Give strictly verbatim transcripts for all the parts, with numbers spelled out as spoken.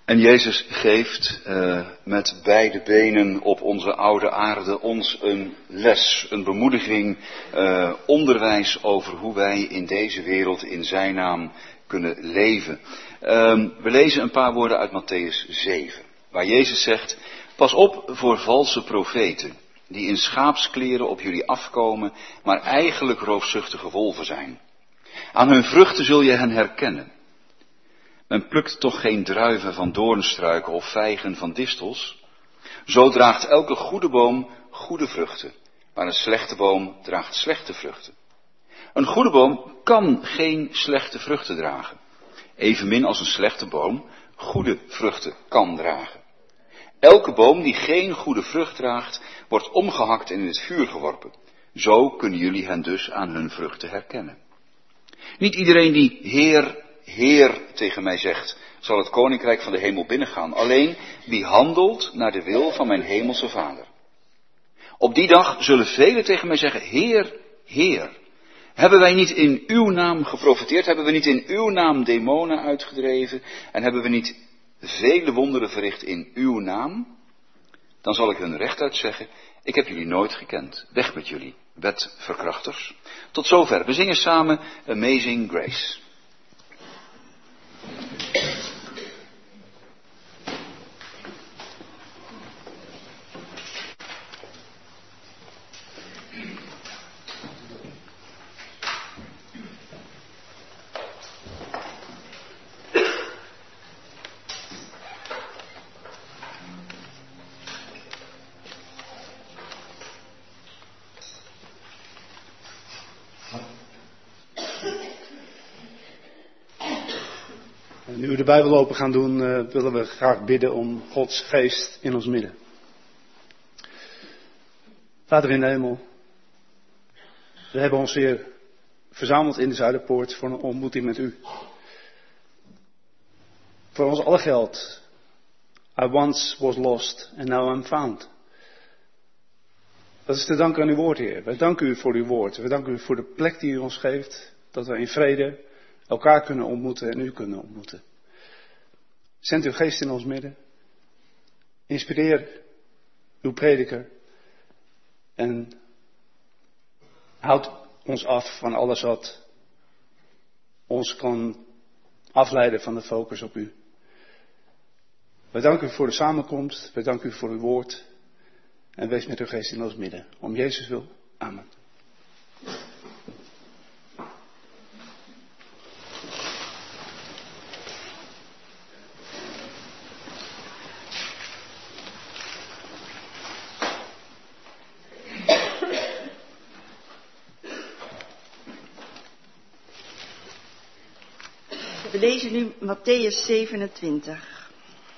En Jezus geeft uh, met beide benen op onze oude aarde ons een les, een bemoediging, uh, onderwijs over hoe wij in deze wereld in zijn naam kunnen leven. Uh, we lezen een paar woorden uit Mattheüs zeven, waar Jezus zegt: pas op voor valse profeten, die in schaapskleren op jullie afkomen, maar eigenlijk roofzuchtige wolven zijn. Aan hun vruchten zul je hen herkennen. Men plukt toch geen druiven van doornstruiken of vijgen van distels? Zo draagt elke goede boom goede vruchten, maar een slechte boom draagt slechte vruchten. Een goede boom kan geen slechte vruchten dragen, evenmin als een slechte boom goede vruchten kan dragen. Elke boom die geen goede vrucht draagt, wordt omgehakt en in het vuur geworpen. Zo kunnen jullie hen dus aan hun vruchten herkennen. Niet iedereen die Heer, Heer tegen mij zegt, zal het koninkrijk van de hemel binnengaan. Alleen wie handelt naar de wil van mijn hemelse Vader. Op die dag zullen velen tegen mij zeggen: Heer, Heer, hebben wij niet in uw naam geprofeteerd? Hebben we niet in uw naam demonen uitgedreven? En hebben we niet vele wonderen verricht in uw naam? Dan zal ik hun rechtuit zeggen: ik heb jullie nooit gekend. Weg met jullie, wetverkrachters. Tot zover. We zingen samen Amazing Grace. Nu we de Bijbel open gaan doen, uh, willen we graag bidden om Gods geest in ons midden. Vader in de hemel, we hebben ons weer verzameld in de Zuiderpoort voor een ontmoeting met u. Voor ons alle geldt. I once was lost and now I'm found. Dat is te danken aan uw woord, Heer. Wij danken u voor uw woord. We danken u voor de plek die u ons geeft, dat we in vrede elkaar kunnen ontmoeten en u kunnen ontmoeten. Zend uw geest in ons midden. Inspireer uw prediker. En houd ons af van alles wat ons kan afleiden van de focus op u. Wij danken u voor de samenkomst. Wij danken u voor uw woord. En wees met uw geest in ons midden. Om Jezus wil. Amen. We lezen nu Mattheüs zevenentwintig.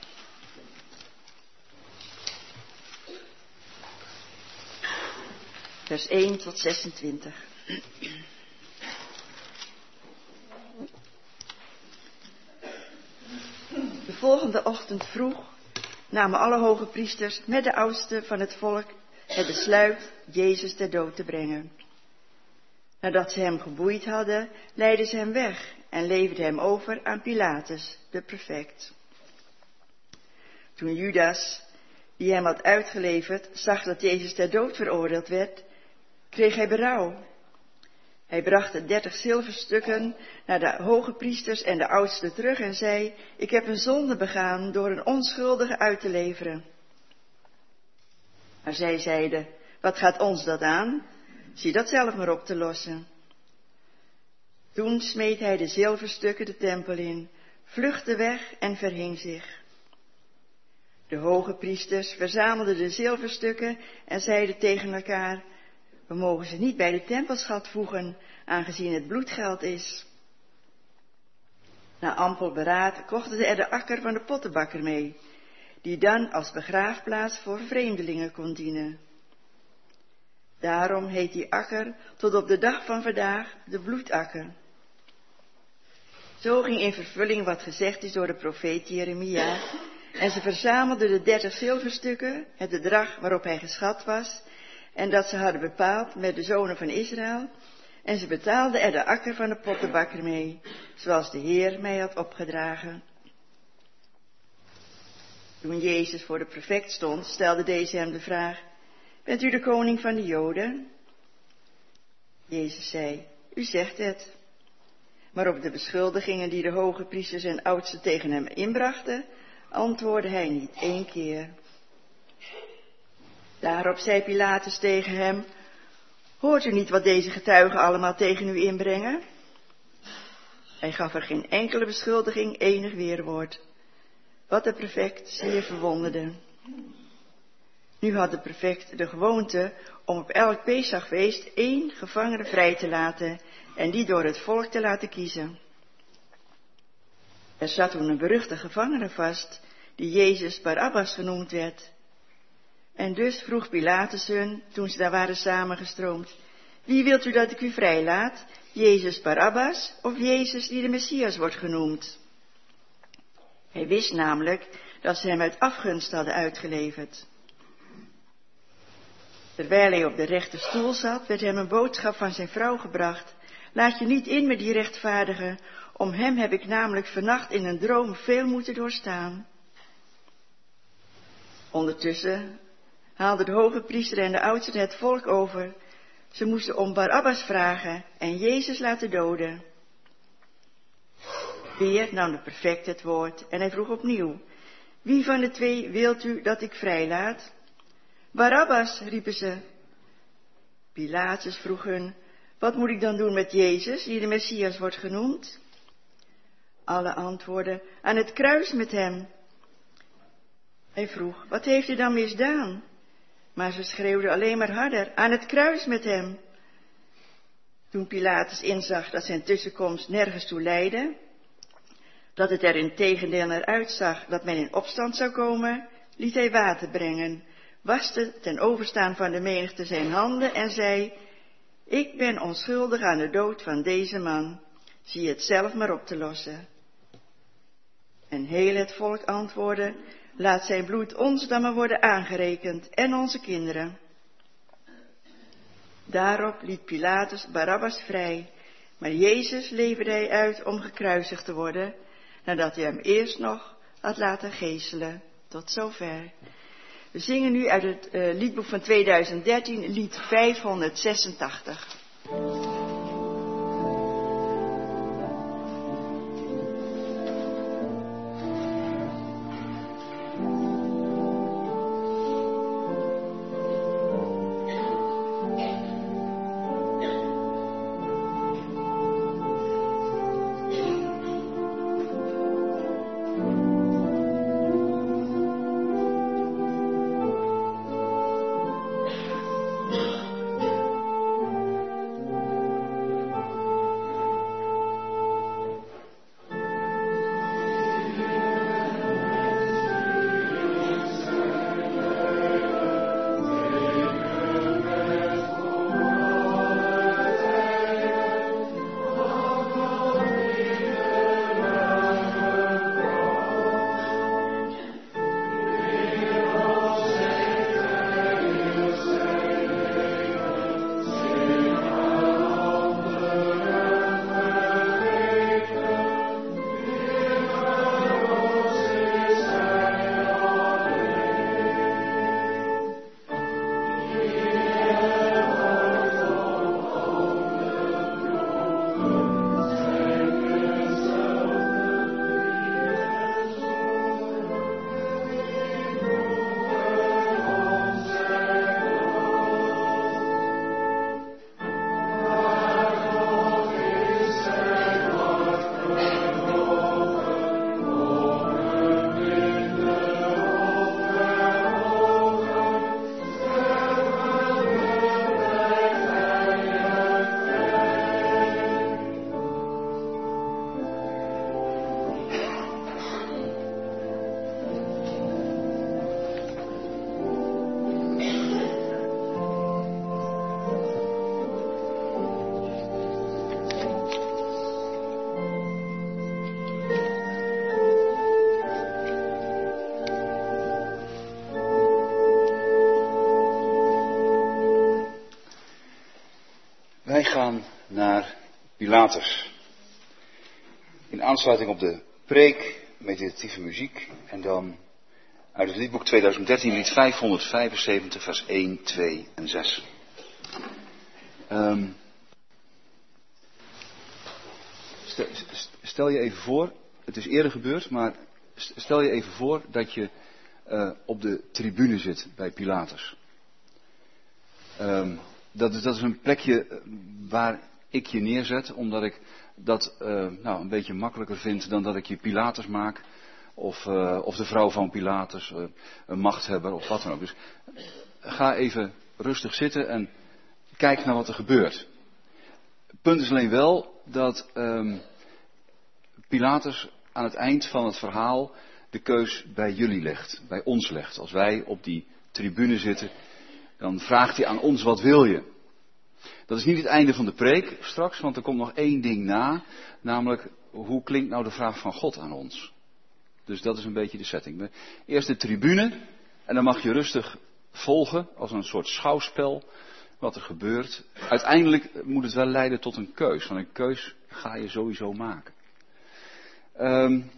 Vers één tot zesentwintig. De volgende ochtend vroeg namen alle hoge priesters met de oudsten van het volk het besluit Jezus ter dood te brengen. Nadat ze hem geboeid hadden, leidden ze hem weg en leverden hem over aan Pilatus, de prefect. Toen Judas, die hem had uitgeleverd, zag dat Jezus ter dood veroordeeld werd, kreeg hij berouw. Hij bracht de dertig zilverstukken naar de hoge priesters en de oudsten terug en zei: ik heb een zonde begaan door een onschuldige uit te leveren. Maar zij zeiden: wat gaat ons dat aan? Zie dat zelf maar op te lossen. Toen smeet hij de zilverstukken de tempel in, vluchtte weg en verhing zich. De hoge priesters verzamelden de zilverstukken en zeiden tegen elkaar: we mogen ze niet bij de tempelschat voegen, aangezien het bloedgeld is. Na ampel beraad kochten ze er de akker van de pottenbakker mee, die dan als begraafplaats voor vreemdelingen kon dienen. Daarom heet die akker tot op de dag van vandaag de bloedakker. Zo ging in vervulling wat gezegd is door de profeet Jeremia, en ze verzamelden de dertig zilverstukken, het bedrag waarop hij geschat was, en dat ze hadden bepaald met de zonen van Israël, en ze betaalden er de akker van de pottenbakker mee, zoals de Heer mij had opgedragen. Toen Jezus voor de prefect stond, stelde deze hem de vraag: bent u de koning van de Joden? Jezus zei: u zegt het. Maar op de beschuldigingen die de hoge priesters en oudsten tegen hem inbrachten, antwoordde hij niet één keer. Daarop zei Pilatus tegen hem: hoort u niet wat deze getuigen allemaal tegen u inbrengen? Hij gaf er geen enkele beschuldiging enig weerwoord, wat de prefect zeer verwonderde. Nu had de prefect de gewoonte om op elk Pesachfeest één gevangene vrij te laten en die door het volk te laten kiezen. Er zat toen een beruchte gevangene vast, die Jezus Barabbas genoemd werd. En dus vroeg Pilatus hun, toen ze daar waren samengestroomd: wie wilt u dat ik u vrijlaat, Jezus Barabbas of Jezus die de Messias wordt genoemd? Hij wist namelijk dat ze hem uit afgunst hadden uitgeleverd. Terwijl hij op de rechterstoel zat, werd hem een boodschap van zijn vrouw gebracht: laat je niet in met die rechtvaardige, om hem heb ik namelijk vannacht in een droom veel moeten doorstaan. Ondertussen haalden de hoge priester en de oudsten het volk over. Ze moesten om Barabbas vragen en Jezus laten doden. Weer nam de prefect het woord en hij vroeg opnieuw: wie van de twee wilt u dat ik vrijlaat? Barabbas, riepen ze. Pilatus vroeg hun: wat moet ik dan doen met Jezus, die de Messias wordt genoemd? Alle antwoordden: aan het kruis met hem. Hij vroeg: wat heeft hij dan misdaan? Maar ze schreeuwden alleen maar harder: aan het kruis met hem. Toen Pilatus inzag dat zijn tussenkomst nergens toe leidde, dat het er integendeel naar uitzag dat men in opstand zou komen, liet hij water brengen, waste ten overstaan van de menigte zijn handen en zei: ik ben onschuldig aan de dood van deze man, zie het zelf maar op te lossen. En heel het volk antwoordde: laat zijn bloed ons dan maar worden aangerekend en onze kinderen. Daarop liet Pilatus Barabbas vrij, maar Jezus leverde hij uit om gekruisigd te worden, nadat hij hem eerst nog had laten geeselen. Tot zover. We zingen nu uit het uh, liedboek van tweeduizend dertien, lied vijfhonderdzesentachtig. Wij gaan naar Pilatus. In aansluiting op de preek, meditatieve muziek en dan Uit het liedboek tweeduizend dertien, lied vijfhonderdvijfenzeventig, vers één, twee en zes. Um, stel, stel je even voor, het is eerder gebeurd, maar stel je even voor dat je uh, op de tribune zit bij Pilatus. Um, dat, is, dat is een plekje waar ik je neerzet, omdat ik dat uh, nou, een beetje makkelijker vind dan dat ik je Pilatus maak. Of, uh, of de vrouw van Pilatus, uh, een machthebber of wat dan ook. Dus ga even rustig zitten en kijk naar wat er gebeurt. Het punt is alleen wel dat um, Pilatus aan het eind van het verhaal de keus bij jullie legt, bij ons legt. Als wij op die tribune zitten, dan vraagt hij aan ons: wat wil je? Dat is niet het einde van de preek straks, want er komt nog één ding na, namelijk hoe klinkt nou de vraag van God aan ons? Dus dat is een beetje de setting. Eerst de tribune en dan mag je rustig volgen als een soort schouwspel wat er gebeurt. Uiteindelijk moet het wel leiden tot een keus, want een keus ga je sowieso maken. Um,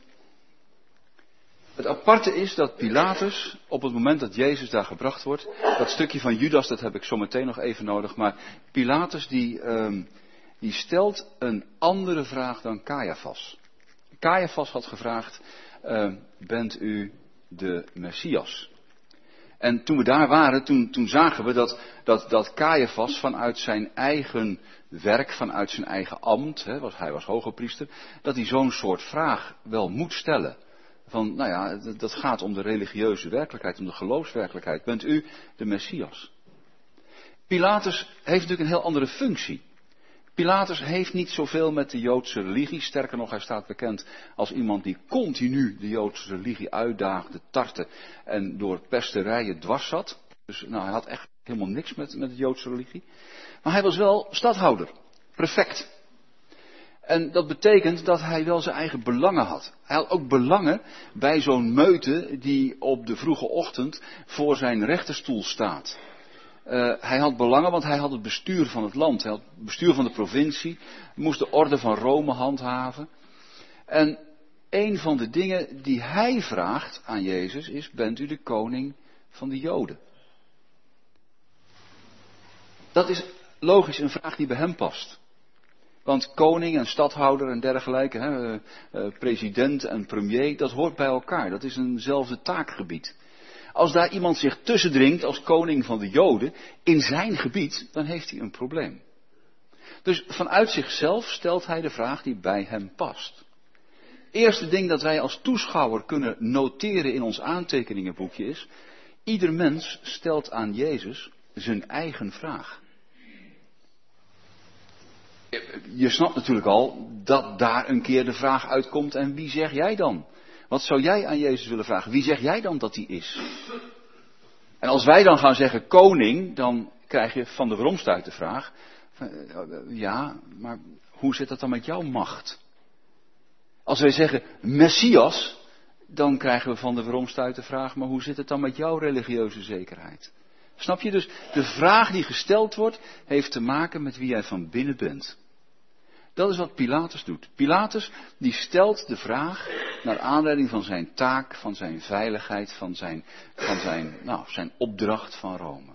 het aparte is dat Pilatus, op het moment dat Jezus daar gebracht wordt, dat stukje van Judas, dat heb ik zo meteen nog even nodig, maar Pilatus die, um, die stelt een andere vraag dan Caiaphas. Caiaphas had gevraagd: Uh, bent u de Messias? En toen we daar waren, toen, toen zagen we dat, dat, dat Caiaphas vanuit zijn eigen werk, vanuit zijn eigen ambt, hè, was, hij was hogepriester, dat hij zo'n soort vraag wel moet stellen. Van, nou ja, dat, dat gaat om de religieuze werkelijkheid, om de geloofswerkelijkheid. Bent u de Messias? Pilatus heeft natuurlijk een heel andere functie. Pilatus heeft niet zoveel met de Joodse religie. Sterker nog, hij staat bekend als iemand die continu de Joodse religie uitdaagde, tartte en door pesterijen dwars zat. Dus nou, hij had echt helemaal niks met, met de Joodse religie. Maar hij was wel stadhouder, prefect. En dat betekent dat hij wel zijn eigen belangen had. Hij had ook belangen bij zo'n meute die op de vroege ochtend voor zijn rechterstoel staat. Uh, hij had belangen, want hij had het bestuur van het land. Hij had het bestuur van de provincie. Hij moest de orde van Rome handhaven. En een van de dingen die hij vraagt aan Jezus is: bent u de koning van de Joden? Dat is logisch een vraag die bij hem past. Want koning en stadhouder en dergelijke, hè, uh, uh, president en premier, dat hoort bij elkaar. Dat is eenzelfde taakgebied. Als daar iemand zich tussendringt als koning van de Joden in zijn gebied, dan heeft hij een probleem. Dus vanuit zichzelf stelt hij de vraag die bij hem past. Eerste ding dat wij als toeschouwer kunnen noteren in ons aantekeningenboekje is: ieder mens stelt aan Jezus zijn eigen vraag. Je snapt natuurlijk al dat daar een keer de vraag uitkomt: en wie zeg jij dan? Wat zou jij aan Jezus willen vragen? Wie zeg jij dan dat hij is? En als wij dan gaan zeggen koning, dan krijg je van de Verhomst de vraag: ja, maar hoe zit dat dan met jouw macht? Als wij zeggen Messias, dan krijgen we van de Verhomst de vraag: maar hoe zit het dan met jouw religieuze zekerheid? Snap je? Dus de vraag die gesteld wordt, heeft te maken met wie jij van binnen bent. Dat is wat Pilatus doet. Pilatus die stelt de vraag naar aanleiding van zijn taak, van zijn veiligheid, van zijn, van zijn, nou, zijn opdracht van Rome.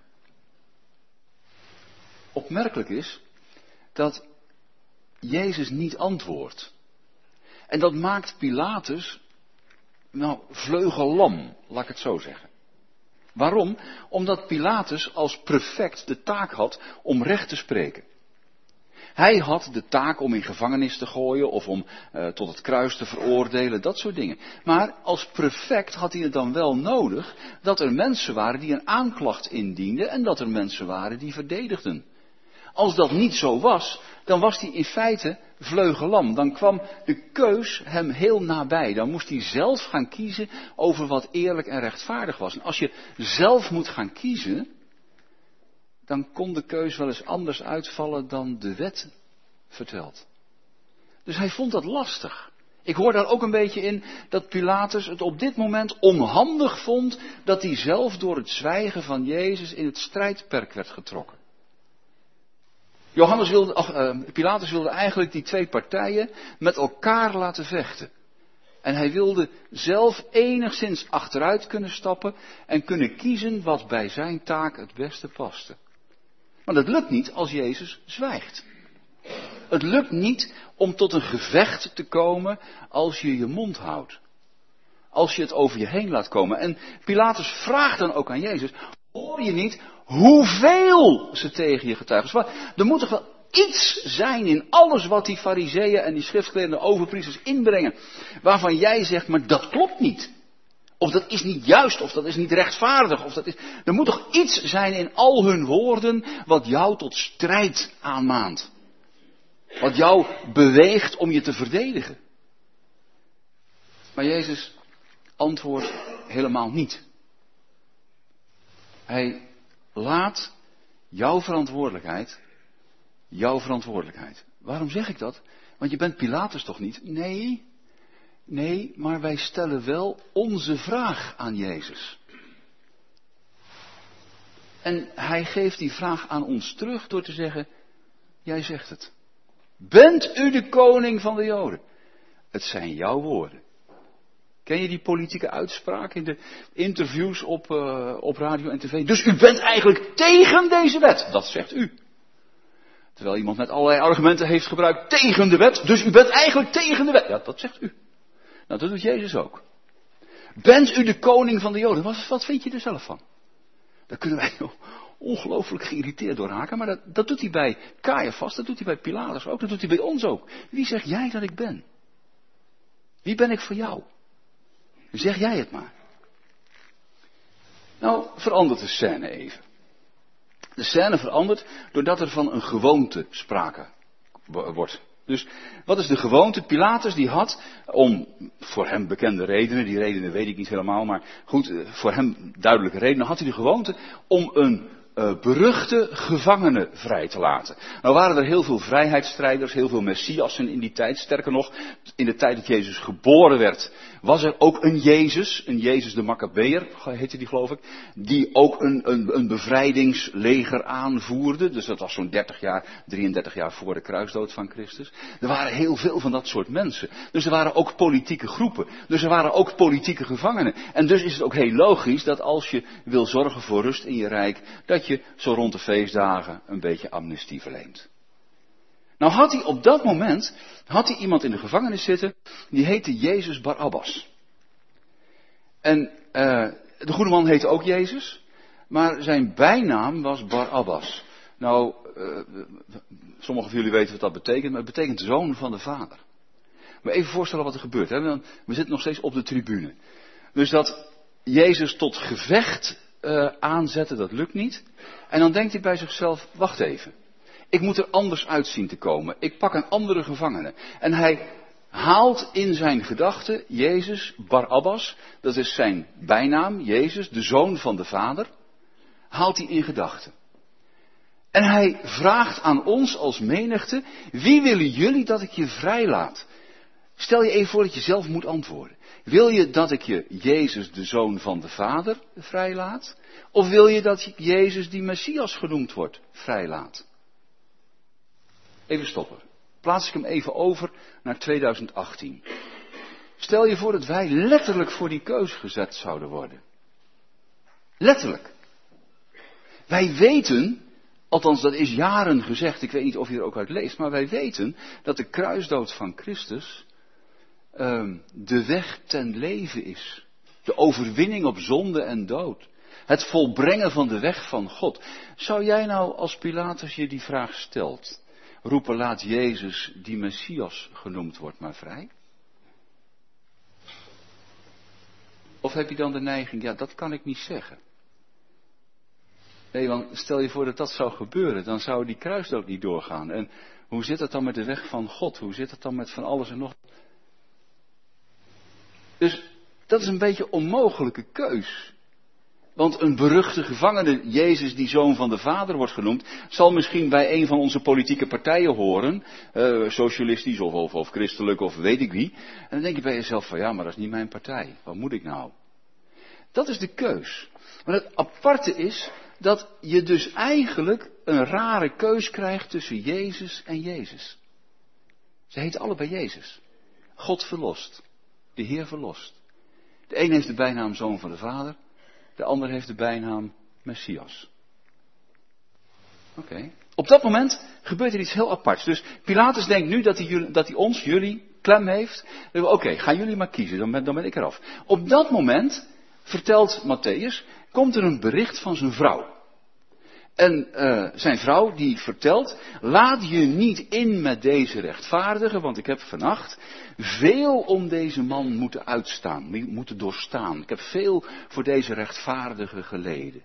Opmerkelijk is dat Jezus niet antwoordt. En dat maakt Pilatus, nou, vleugellam, laat ik het zo zeggen. Waarom? Omdat Pilatus als prefect de taak had om recht te spreken. Hij had de taak om in gevangenis te gooien of om uh, tot het kruis te veroordelen, dat soort dingen. Maar als prefect had hij het dan wel nodig dat er mensen waren die een aanklacht indienden en dat er mensen waren die verdedigden. Als dat niet zo was, dan was hij in feite vleugellam. Dan kwam de keus hem heel nabij. Dan moest hij zelf gaan kiezen over wat eerlijk en rechtvaardig was. En als je zelf moet gaan kiezen, dan kon de keus wel eens anders uitvallen dan de wet vertelt. Dus hij vond dat lastig. Ik hoor daar ook een beetje in dat Pilatus het op dit moment onhandig vond dat hij zelf door het zwijgen van Jezus in het strijdperk werd getrokken. Johannes wilde, ach, uh, Pilatus wilde eigenlijk die twee partijen met elkaar laten vechten. En hij wilde zelf enigszins achteruit kunnen stappen en kunnen kiezen wat bij zijn taak het beste paste. Maar dat lukt niet als Jezus zwijgt. Het lukt niet om tot een gevecht te komen als je je mond houdt. Als je het over je heen laat komen. En Pilatus vraagt dan ook aan Jezus, hoor je niet hoeveel ze tegen je getuigen? Er moet toch wel iets zijn in alles wat die fariseeën en die schriftgeleerden overpriesters inbrengen, waarvan jij zegt, maar dat klopt niet. Of dat is niet juist, of dat is niet rechtvaardig. Of dat is... Er moet toch iets zijn in al hun woorden wat jou tot strijd aanmaant. Wat jou beweegt om je te verdedigen. Maar Jezus antwoordt helemaal niet. Hij laat jouw verantwoordelijkheid, jouw verantwoordelijkheid. Waarom zeg ik dat? Want je bent Pilatus toch niet? Nee, nee, maar wij stellen wel onze vraag aan Jezus. En hij geeft die vraag aan ons terug door te zeggen, jij zegt het. Bent u de koning van de Joden? Het zijn jouw woorden. Ken je die politieke uitspraak in de interviews op, uh, op radio en tv? Dus u bent eigenlijk tegen deze wet. Dat zegt u. Terwijl iemand met allerlei argumenten heeft gebruikt tegen de wet. Dus u bent eigenlijk tegen de wet. Ja, dat zegt u. Nou, dat doet Jezus ook. Bent u de koning van de Joden? Wat, wat vind je er zelf van? Daar kunnen wij ongelooflijk geïrriteerd door raken. Maar dat, dat doet hij bij Caiaphas, dat doet hij bij Pilatus ook. Dat doet hij bij ons ook. Wie zeg jij dat ik ben? Wie ben ik voor jou? Zeg jij het maar. Nou, verandert de scène even. De scène verandert doordat er van een gewoonte sprake wordt. Dus wat is de gewoonte? Pilatus die had, om voor hem bekende redenen, die redenen weet ik niet helemaal, maar goed, voor hem duidelijke redenen, had hij de gewoonte om een uh, beruchte gevangene vrij te laten. Nou waren er heel veel vrijheidsstrijders, heel veel messiassen in die tijd. Sterker nog, in de tijd dat Jezus geboren werd, was er ook een Jezus, een Jezus de Maccabeer, heette die geloof ik, die ook een, een, een bevrijdingsleger aanvoerde. Dus dat was zo'n dertig jaar, drieëndertig jaar voor de kruisdood van Christus. Er waren heel veel van dat soort mensen. Dus er waren ook politieke groepen. Dus er waren ook politieke gevangenen. En dus is het ook heel logisch dat als je wil zorgen voor rust in je rijk, dat je zo rond de feestdagen een beetje amnestie verleent. Nou had hij op dat moment, had hij iemand in de gevangenis zitten, die heette Jezus Barabbas. En uh, de goede man heette ook Jezus, maar zijn bijnaam was Barabbas. Nou, uh, sommigen van jullie weten wat dat betekent, maar het betekent zoon van de vader. Maar even voorstellen wat er gebeurt. Hè? We zitten nog steeds op de tribune. Dus dat Jezus tot gevecht uh, aanzette, dat lukt niet. En dan denkt hij bij zichzelf, wacht even. Ik moet er anders uit zien te komen. Ik pak een andere gevangene. En hij haalt in zijn gedachten Jezus, Barabbas, dat is zijn bijnaam, Jezus, de zoon van de Vader, haalt hij in gedachten. En hij vraagt aan ons als menigte, wie willen jullie dat ik je vrijlaat? Stel je even voor dat je zelf moet antwoorden. Wil je dat ik je Jezus, de zoon van de Vader, vrijlaat? Of wil je dat Jezus, die Messias genoemd wordt, vrijlaat? Even stoppen. Plaats ik hem even over naar tweeduizend achttien. Stel je voor dat wij letterlijk voor die keuze gezet zouden worden. Letterlijk. Wij weten, althans dat is jaren gezegd, ik weet niet of je er ook uit leest, maar wij weten dat de kruisdood van Christus uh, de weg ten leven is. De overwinning op zonde en dood. Het volbrengen van de weg van God. Zou jij nou als Pilatus je die vraag stelt, roepen laat Jezus die Messias genoemd wordt maar vrij? Of heb je dan de neiging, ja dat kan ik niet zeggen. Nee, want stel je voor dat dat zou gebeuren, dan zou die kruisdood niet doorgaan. En hoe zit het dan met de weg van God? Hoe zit het dan met van alles en nog? Dus dat is een beetje een onmogelijke keus. Want een beruchte gevangene, Jezus die zoon van de Vader wordt genoemd, zal misschien bij een van onze politieke partijen horen, uh, socialistisch of, of, of christelijk of weet ik wie. En dan denk je bij jezelf van ja, maar dat is niet mijn partij. Wat moet ik nou? Dat is de keus. Maar het aparte is dat je dus eigenlijk een rare keus krijgt tussen Jezus en Jezus. Ze heten allebei Jezus. God verlost. de Heer verlost. De een heeft de bijnaam Zoon van de Vader, de ander heeft de bijnaam Messias. Oké. Okay. Op dat moment gebeurt er iets heel aparts. Dus Pilatus denkt nu dat hij, dat hij ons, jullie, klem heeft. Oké, okay, gaan jullie maar kiezen, dan ben, dan ben ik eraf. Op dat moment, vertelt Matthäus, komt er een bericht van zijn vrouw. En uh, zijn vrouw die vertelt, laat je niet in met deze rechtvaardige, want ik heb vannacht veel om deze man moeten uitstaan, moeten doorstaan. Ik heb veel voor deze rechtvaardige geleden.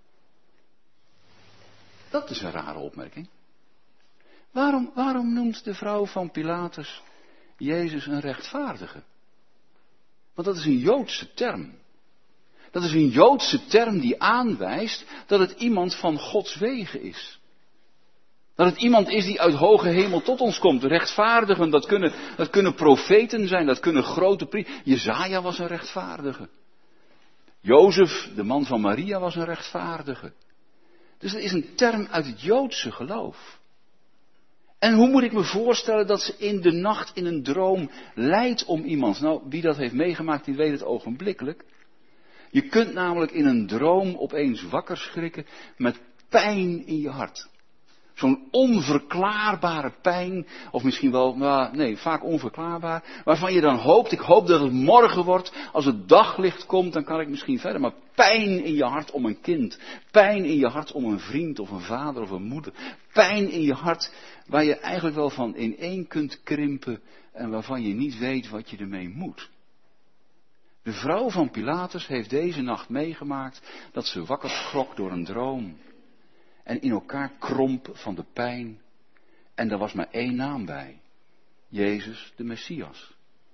Dat is een rare opmerking. Waarom, waarom noemt de vrouw van Pilatus Jezus een rechtvaardige? Want dat is een Joodse term. Dat is een Joodse term die aanwijst dat het iemand van Gods wegen is. Dat het iemand is die uit hoge hemel tot ons komt. Rechtvaardigen, dat kunnen, dat kunnen profeten zijn, dat kunnen grote priesters. Jezaja was een rechtvaardige. Jozef, de man van Maria, was een rechtvaardige. Dus dat is een term uit het Joodse geloof. En hoe moet ik me voorstellen dat ze in de nacht in een droom lijdt om iemand? Nou, wie dat heeft meegemaakt, die weet het ogenblikkelijk. Je kunt namelijk in een droom opeens wakker schrikken met pijn in je hart. Zo'n onverklaarbare pijn, of misschien wel, nou, nee, vaak onverklaarbaar, waarvan je dan hoopt, ik hoop dat het morgen wordt, als het daglicht komt, dan kan ik misschien verder, maar pijn in je hart om een kind, pijn in je hart om een vriend of een vader of een moeder, pijn in je hart waar je eigenlijk wel van ineen kunt krimpen en waarvan je niet weet wat je ermee moet. De vrouw van Pilatus heeft deze nacht meegemaakt dat ze wakker schrok door een droom. En in elkaar kromp van de pijn. En er was maar één naam bij. Jezus de Messias.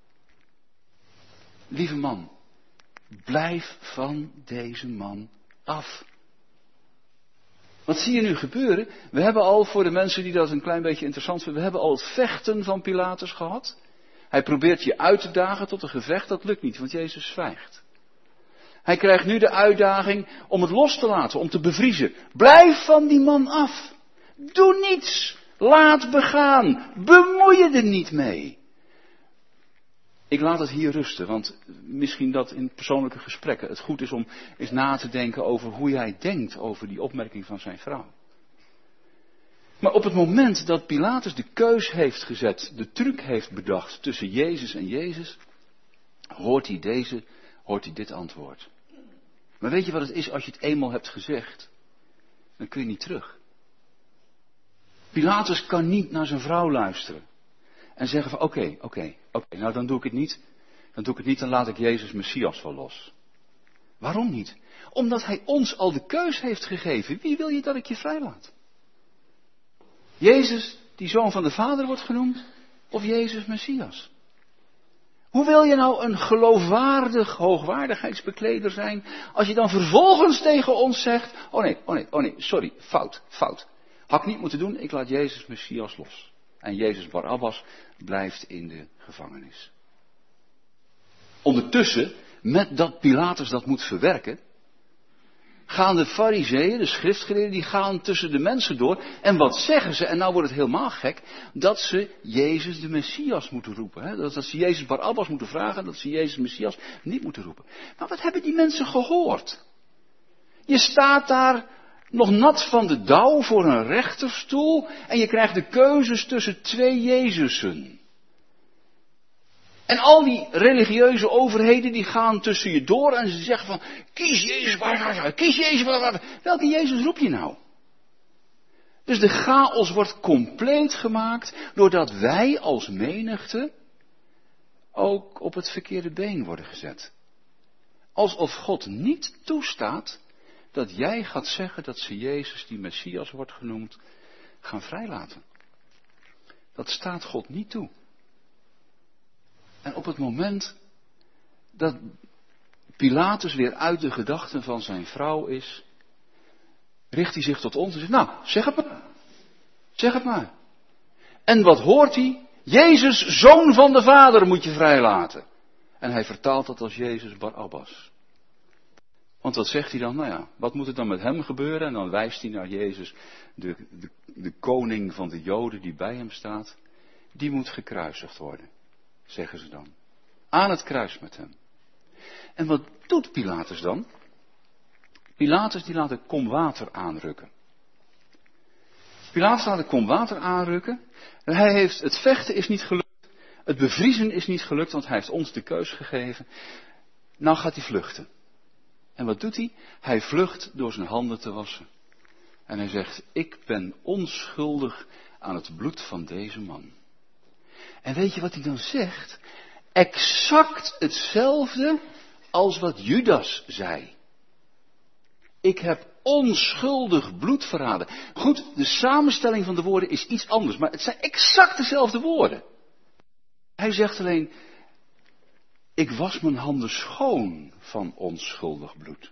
Lieve man, blijf van deze man af. Wat zie je nu gebeuren? We hebben al, voor de mensen die dat een klein beetje interessant vinden, we hebben al het vechten van Pilatus gehad. Hij probeert je uit te dagen tot een gevecht, dat lukt niet, want Jezus zwijgt. Hij krijgt nu de uitdaging om het los te laten, om te bevriezen. Blijf van die man af. Doe niets. Laat begaan. Bemoei je er niet mee. Ik laat het hier rusten, want misschien dat in persoonlijke gesprekken het goed is om eens na te denken over hoe jij denkt over die opmerking van zijn vrouw. Maar op het moment dat Pilatus de keus heeft gezet, de truc heeft bedacht tussen Jezus en Jezus, hoort hij deze, hoort hij dit antwoord. Maar weet je wat het is als je het eenmaal hebt gezegd? Dan kun je niet terug. Pilatus kan niet naar zijn vrouw luisteren. En zeggen van oké, okay, oké, okay, oké, okay, nou dan doe ik het niet. Dan doe ik het niet, dan laat ik Jezus Messias wel los. Waarom niet? Omdat hij ons al de keus heeft gegeven. Wie wil je dat ik je vrijlaat? Jezus, die zoon van de Vader wordt genoemd, of Jezus Messias? Hoe wil je nou een geloofwaardig hoogwaardigheidsbekleder zijn, als je dan vervolgens tegen ons zegt, oh nee, oh nee, oh nee, sorry, fout, fout. Had ik niet moeten doen, ik laat Jezus Messias los. En Jezus Barabbas blijft in de gevangenis. Ondertussen, met dat Pilatus dat moet verwerken, gaan de farizeeën, de schriftgeleerden, die gaan tussen de mensen door. En wat zeggen ze? En nou wordt het helemaal gek, dat ze Jezus de Messias moeten roepen. Hè? Dat, dat ze Jezus Barabbas moeten vragen, dat ze Jezus Messias niet moeten roepen. Maar wat hebben die mensen gehoord? Je staat daar nog nat van de dauw voor een rechterstoel en je krijgt de keuzes tussen twee Jezusen. En al die religieuze overheden die gaan tussen je door en ze zeggen van, kies Jezus, kies Jezus, welke Jezus roep je nou? Dus de chaos wordt compleet gemaakt doordat wij als menigte ook op het verkeerde been worden gezet. Alsof God niet toestaat dat jij gaat zeggen dat ze Jezus, die Messias wordt genoemd, gaan vrijlaten. Dat staat God niet toe. En op het moment dat Pilatus weer uit de gedachten van zijn vrouw is, richt hij zich tot ons en zegt, nou, zeg het maar. Zeg het maar. En wat hoort hij? Jezus, zoon van de Vader, moet je vrijlaten. En hij vertaalt dat als Jezus Barabbas. Want wat zegt hij dan? Nou ja, wat moet er dan met hem gebeuren? En dan wijst hij naar Jezus, de, de, de koning van de Joden die bij hem staat. Die moet gekruisigd worden, zeggen ze dan. Aan het kruis met hem. En wat doet Pilatus dan? Pilatus die laat een kom water aanrukken. Pilatus laat een kom water aanrukken. En hij heeft, het vechten is niet gelukt. Het bevriezen is niet gelukt, want hij heeft ons de keus gegeven. Nou gaat hij vluchten. En wat doet hij? Hij vlucht door zijn handen te wassen. En hij zegt, ik ben onschuldig aan het bloed van deze man. En weet je wat hij dan zegt? Exact hetzelfde als wat Judas zei. Ik heb onschuldig bloed verraden. Goed, de samenstelling van de woorden is iets anders, maar het zijn exact dezelfde woorden. Hij zegt alleen, ik was mijn handen schoon van onschuldig bloed.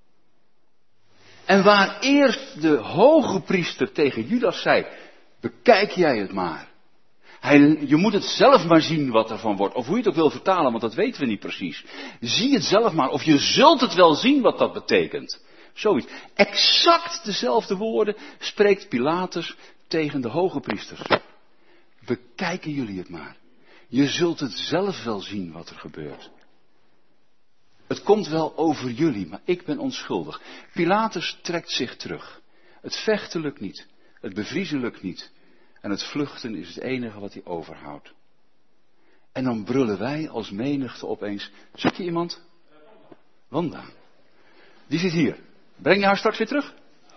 En waar eerst de hoge priester tegen Judas zei, bekijk jij het maar. Hij, je moet het zelf maar zien wat ervan wordt. Of hoe je het ook wil vertalen, want dat weten we niet precies. Zie het zelf maar, of je zult het wel zien wat dat betekent. Zoiets. Exact dezelfde woorden spreekt Pilatus tegen de hoge priesters. Bekijken jullie het maar. Je zult het zelf wel zien wat er gebeurt. Het komt wel over jullie, maar ik ben onschuldig. Pilatus trekt zich terug. Het vechten lukt niet. Het bevriezen lukt niet. En het vluchten is het enige wat hij overhoudt. En dan brullen wij als menigte opeens. Zoek je iemand? Wanda. Die zit hier. Breng je haar straks weer terug?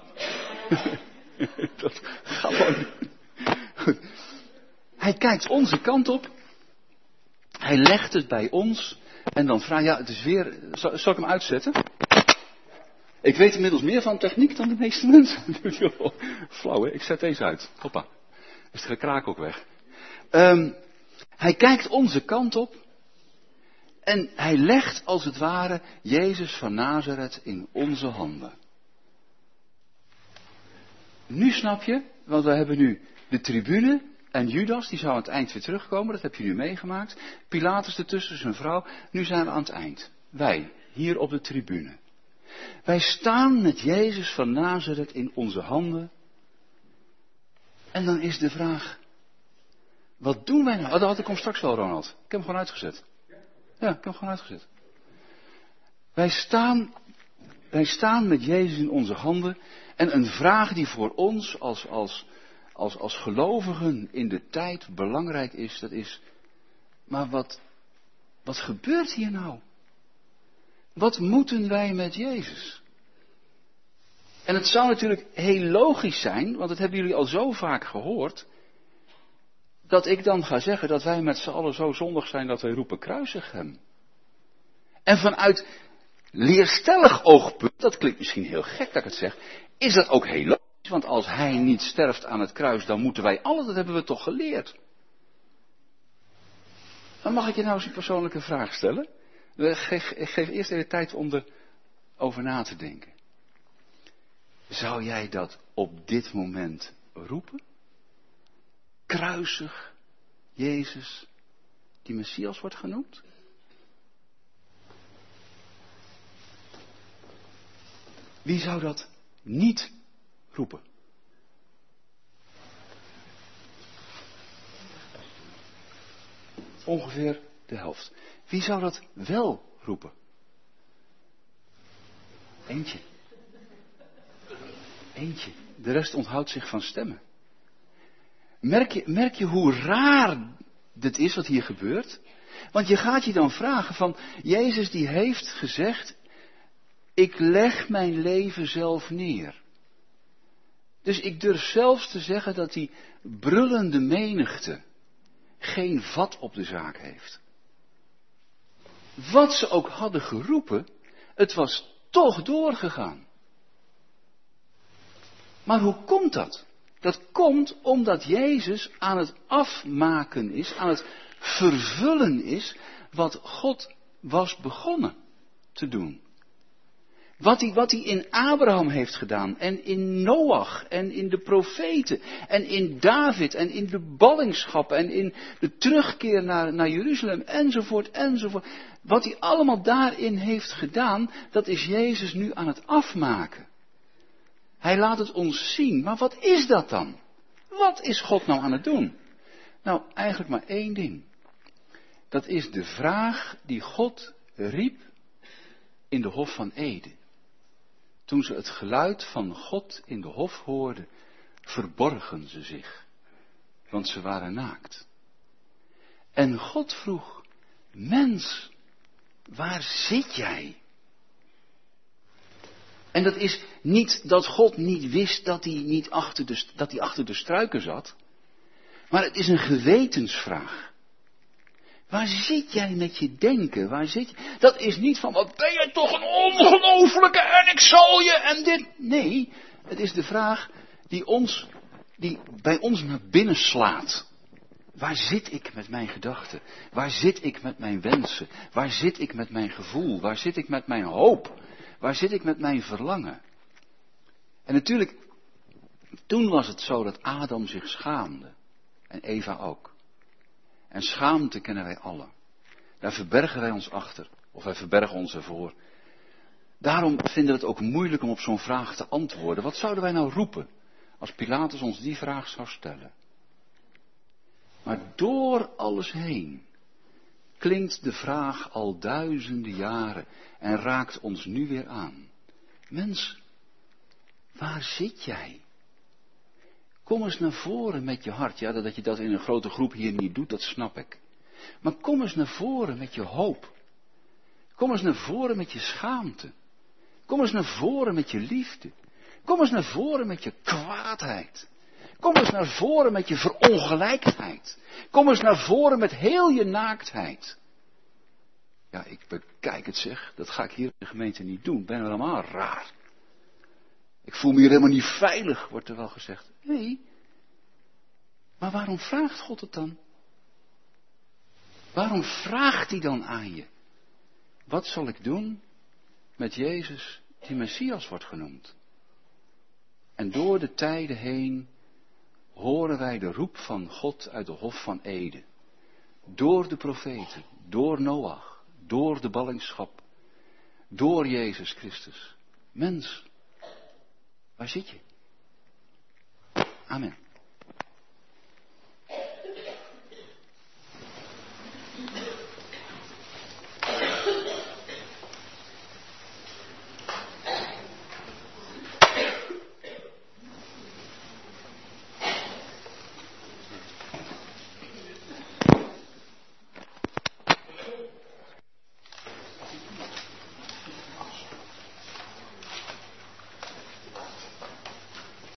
Dat gaat wel niet. Goed. Hij kijkt onze kant op. Hij legt het bij ons. En dan vraagt, ja, het is weer. Zal, zal ik hem uitzetten? Ik weet inmiddels meer van techniek dan de meeste mensen. Flauw, hè? Ik zet deze uit. Hoppa. Is het gekraak ook weg. Um, hij kijkt onze kant op. En hij legt als het ware Jezus van Nazareth in onze handen. Nu snap je, want we hebben nu de tribune en Judas, die zou aan het eind weer terugkomen, dat heb je nu meegemaakt. Pilatus ertussen, zijn vrouw, nu zijn we aan het eind. Wij, hier op de tribune. Wij staan met Jezus van Nazareth in onze handen. En dan is de vraag, wat doen wij nou? Oh, dat komt straks wel, Ronald. Ik heb hem gewoon uitgezet. Ja, ik heb hem gewoon uitgezet. Wij staan, wij staan met Jezus in onze handen. En een vraag die voor ons als, als, als, als gelovigen in de tijd belangrijk is, dat is, maar wat, wat gebeurt hier nou? Wat moeten wij met Jezus? En het zou natuurlijk heel logisch zijn, want dat hebben jullie al zo vaak gehoord, dat ik dan ga zeggen dat wij met z'n allen zo zondig zijn dat wij roepen kruisig hem. En vanuit leerstellig oogpunt, dat klinkt misschien heel gek dat ik het zeg, is dat ook heel logisch, want als hij niet sterft aan het kruis, dan moeten wij allen, dat hebben we toch geleerd. Dan mag ik je nou eens een persoonlijke vraag stellen. Ik geef, ik geef eerst even tijd om erover na te denken. Zou jij dat op dit moment roepen? Kruisig Jezus, die Messias wordt genoemd? Wie zou dat niet roepen? Ongeveer de helft. Wie zou dat wel roepen? Eentje. Eentje. De rest onthoudt zich van stemmen. Merk je, merk je hoe raar dit is wat hier gebeurt? Want je gaat je dan vragen van, Jezus die heeft gezegd, ik leg mijn leven zelf neer. Dus ik durf zelfs te zeggen dat die brullende menigte geen vat op de zaak heeft. Wat ze ook hadden geroepen, het was toch doorgegaan. Maar hoe komt dat? Dat komt omdat Jezus aan het afmaken is, aan het vervullen is, wat God was begonnen te doen. Wat hij, wat hij in Abraham heeft gedaan, en in Noach, en in de profeten, en in David, en in de ballingschap, en in de terugkeer naar, naar Jeruzalem, enzovoort, enzovoort. Wat hij allemaal daarin heeft gedaan, dat is Jezus nu aan het afmaken. Hij laat het ons zien, maar wat is dat dan? Wat is God nou aan het doen? Nou, eigenlijk maar één ding. Dat is de vraag die God riep in de Hof van Eden. Toen ze het geluid van God in de hof hoorden, verborgen ze zich, want ze waren naakt. En God vroeg, mens, waar zit jij? En dat is niet dat God niet wist dat hij, niet achter, de, dat hij achter de struiken zat, maar het is een gewetensvraag. Waar zit jij met je denken? Waar zit je? Dat is niet van, wat ben je toch een ongelofelijke en ik zal je en dit. Nee, het is de vraag die ons, die bij ons naar binnen slaat. Waar zit ik met mijn gedachten? Waar zit ik met mijn wensen? Waar zit ik met mijn gevoel? Waar zit ik met mijn hoop? Waar zit ik met mijn verlangen? En natuurlijk, toen was het zo dat Adam zich schaamde. En Eva ook. En schaamte kennen wij allen. Daar verbergen wij ons achter. Of wij verbergen ons ervoor. Daarom vinden we het ook moeilijk om op zo'n vraag te antwoorden. Wat zouden wij nou roepen als Pilatus ons die vraag zou stellen? Maar door alles heen klinkt de vraag al duizenden jaren en raakt ons nu weer aan. Mens, waar zit jij? Kom eens naar voren met je hart. Ja, dat je dat in een grote groep hier niet doet, dat snap ik. Maar kom eens naar voren met je hoop. Kom eens naar voren met je schaamte. Kom eens naar voren met je liefde. Kom eens naar voren met je kwaadheid. Kom eens naar voren met je verongelijkheid. Kom eens naar voren met heel je naaktheid. Ja, ik bekijk het zeg, dat ga ik hier in de gemeente niet doen. Ik ben helemaal raar. Ik voel me hier helemaal niet veilig, wordt er wel gezegd. Nee. Maar waarom vraagt God het dan? Waarom vraagt hij dan aan je? Wat zal ik doen met Jezus, die Messias wordt genoemd? En door de tijden heen horen wij de roep van God uit de Hof van Eden. Door de profeten, door Noach, door de ballingschap, door Jezus Christus. Mens, waar zit je? Amen.